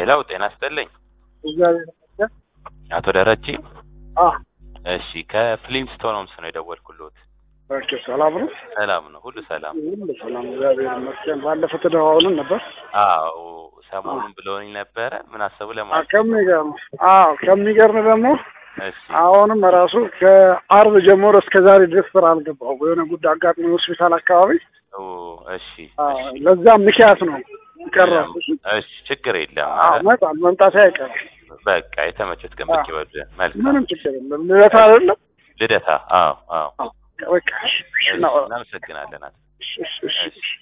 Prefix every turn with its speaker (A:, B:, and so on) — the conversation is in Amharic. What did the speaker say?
A: ሄሎ ጤና ይስጥልኝ
B: እግዚአብሔር ይመስገን።
A: አቶ ደረጀ
B: አ
A: እሺ ከፍሊንስቶን ሆምስ ነው የደወልኩልዎት
B: ኦኬ ሰላም ነው
A: ሰላም ነው ሁሉ ሰላም
B: ሁሉ ሰላም እግዚአብሔር ይመስገን ባለፈው ተደዋውለን ነበር
A: አዎ ሰሞኑን ብለውኝ ነበረ ምን አሰቡ ለማለት
B: ከሚገርም ደግሞ
A: እሺ
B: አሁንም ራሱ ከአርብ ጀምሮ እስከ ዛሬ ድረስ ስራ አልገባሁም የሆነ ጉዳይ አጋጥሞኝ ሆስፒታል አካባቢ
A: እሺ
B: ለዛ ምክንያት ነው ቀረው
A: እሺ ችግር የለም
B: መምጣት አይቀርም
A: በቃ የተመቸት ቀን ብቻ ይወድ መልካም
B: ምንም ችግር የለም ልደታ አይደለም
A: ልደታ አዎ
B: በቃ
A: እናመሰግናለን
B: እሺ